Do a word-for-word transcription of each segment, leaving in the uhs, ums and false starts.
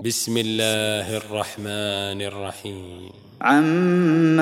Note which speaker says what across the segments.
Speaker 1: بسم الله الرحمن الرحيم.
Speaker 2: عَمَّ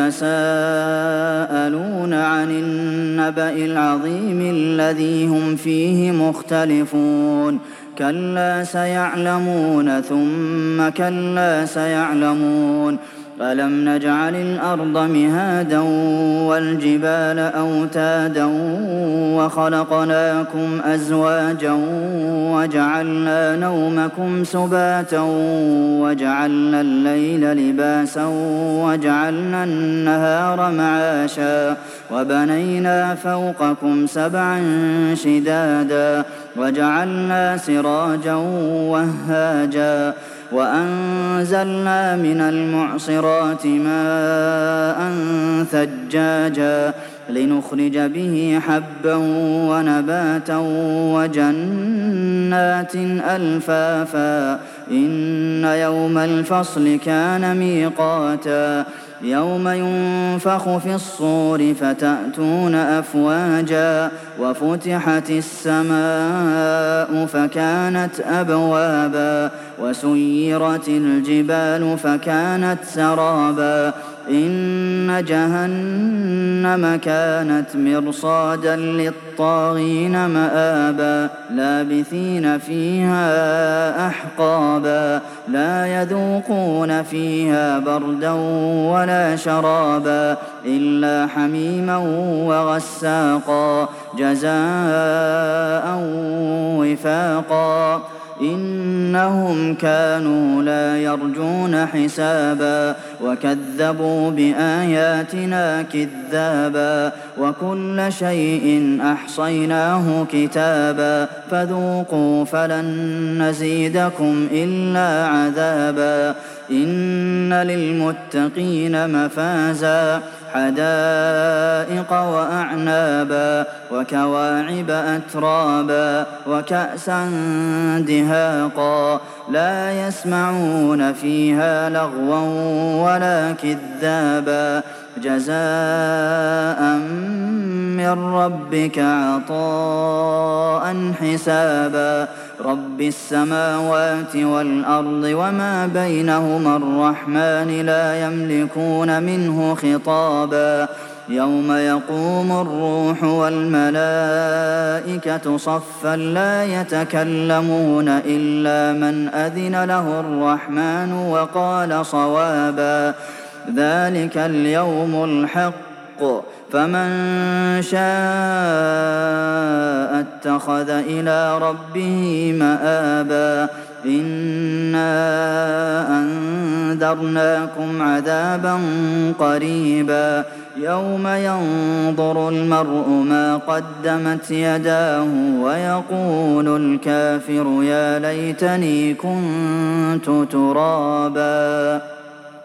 Speaker 2: يَتَسَاءَلُونَ عَنِ النَّبَإِ الْعَظِيمِ الَّذِي هُمْ فِيهِ مُخْتَلِفُونَ كَلَّا سَيَعْلَمُونَ ثُمَّ كَلَّا سَيَعْلَمُونَ أَلَمْ نَجْعَلِ الْأَرْضَ مِهَادًا وَالْجِبَالَ أَوْتَادًا وَخَلَقْنَاكُمْ أَزْوَاجًا وَجَعَلْنَا نَوْمَكُمْ سُبَاتًا وَجَعَلْنَا اللَّيْلَ لِبَاسًا وَجَعَلْنَا النَّهَارَ مَعَاشًا وَبَنَيْنَا فَوْقَكُمْ سَبْعًا شِدَادًا وَجَعَلْنَا سِرَاجًا وَهَّاجًا وَأَنزَلْنَا مِنَ الْمُعْصِرَاتِ مَاءً ثَجَّاجًا لِّنُخْرِجَ بِهِ حَبًّا وَنَبَاتًا وَجَنَّاتٍ أَلْفَافًا ۚ إِنَّ يَوْمَ الْفَصْلِ كَانَ مِيقَاتًا يَوْمَ يُنفَخُ فِي الصُّورِ فَتَأْتُونَ أَفْوَاجًا وَفُتِحَتِ السَّمَاءُ فَكَانَتْ أَبْوَابًا وَسُيِّرَتِ الْجِبَالُ فَكَانَتْ سَرَابًا إِنَّ جَهَنَّمَ كَانَتْ مِرْصَادًا لِّلطَّاغِينَ مَآبًا لَّابِثِينَ فِيهَا أَحْقَابًا لَّا يَذُوقُونَ فِيهَا بَرْدًا وَلَا شَرَابًا إِلَّا حَمِيمًا وَغَسَّاقًا جَزَاءً وِفَاقًا إِنَّهُمْ كَانُوا لَا يَرْجُونَ حِسَابًا وَكَذَّبُوا بِآيَاتِنَا كِذَّابًا وَكُلَّ شَيْءٍ أَحْصَيْنَاهُ كِتَابًا فَذُوقُوا فَلَن نَّزِيدَكُمْ إِلَّا عَذَابًا إِنَّ لِلْمُتَّقِينَ مَفَازًا حَدَائِقَ وَأَعْنَابًا وَكَوَاعِبَ أَتْرَابًا وَكَأْسًا دِهَاقًا لَّا يَسْمَعُونَ فِيهَا لَغْوًا وَلَا كِذَّابًا جَزَاءً مِّن رَّبِّكَ عَطَاءً حِسَابًا رَّبِّ السَّمَاوَاتِ وَالْأَرْضِ وَمَا بَيْنَهُمَا الرَّحْمَٰنِ لَا يَمْلِكُونَ مِنْهُ خِطَابًا يَوْمَ يَقُومُ الرُّوحُ وَالْمَلَائِكَةُ صَفًّا لَّا يَتَكَلَّمُونَ إِلَّا مَنْ أَذِنَ لَهُ الرَّحْمَٰنُ وَقَالَ صَوَابًا ذَٰلِكَ الْيَوْمُ الْحَقُّ فَمَن شَاءَ اتَّخَذَ إِلَىٰ رَبِّهِ مَآبًا إِنَّا أَنذَرْنَاكُمْ عَذَابًا قَرِيبًا يَوْمَ يَنظُرُ الْمَرْءُ مَا قَدَّمَتْ يَدَاهُ وَيَقُولُ الْكَافِرُ يَا لَيْتَنِي كُنتُ تُرَابًا.